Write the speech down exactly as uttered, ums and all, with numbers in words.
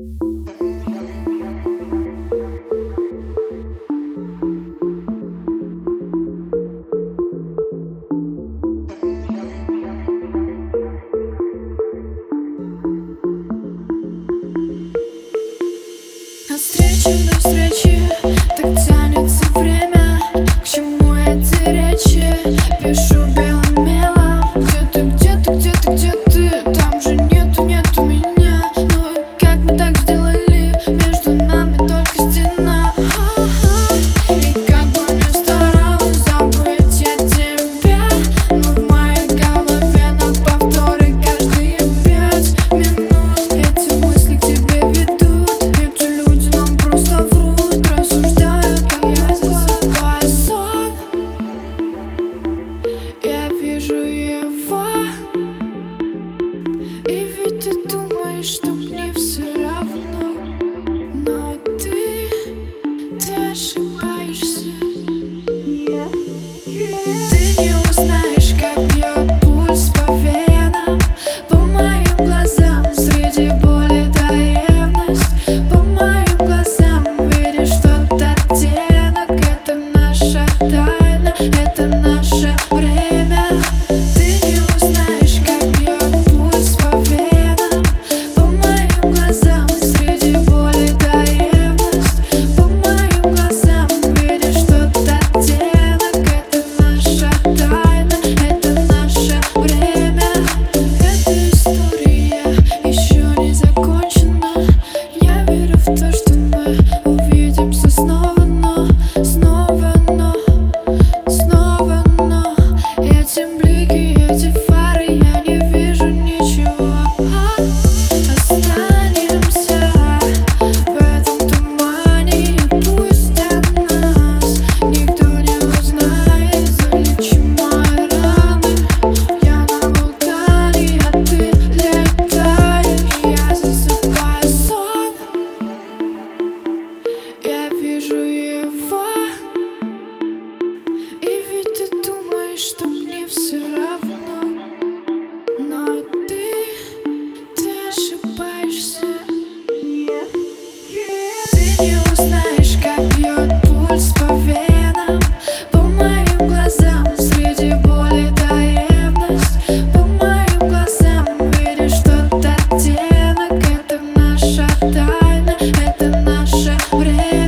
От встречи до встречи так тянется время. К чему эти речи? Пишу белым мелом. Где ты, где ты, где ты, где ты? Там же нету, нету меня. Ну и как мы так сделали? Между нами только стена. И как бы не старалась забыть я тебя, но в моей голове на повторе каждые пять минут эти мысли к тебе ведут. Эти люди нам просто врут, рассуждают, как я засыпаю сон. Я вижу его, и ведь ты думаешь, что мне все равно. Но ты, ты ошибаешься. Ты не узнаешь, как бьет пульс по венам, по моим глазам среди боли да ревность. По моим глазам видишь тот оттенок. Это наша тайна, это наше время. Ты не узнаешь, как бьет пульс по венам, по моим глазам среди боли да ревность. По моим глазам видишь тот оттенок. Это наша тайна, это наше время. Эта история еще не закончена. Я верю в то, что мы увидимся снова, но снова, но снова, но эти блики, эти фары, я не вижу ничего. Останемся в этом тумане, и пусть от нас никто не узнает. Залечи мои раны, я на вулкане, а ты летаешь. Я засыпаю сон, я вижу его, и ведь ты думаешь, что мне все равно. Но ты, ты ошибаешься. Ты не узнаешь, как бьет пульс по венам, по моим глазам среди боли да ревность. По моим глазам видишь тот оттенок. Это наша тайна, это наше время.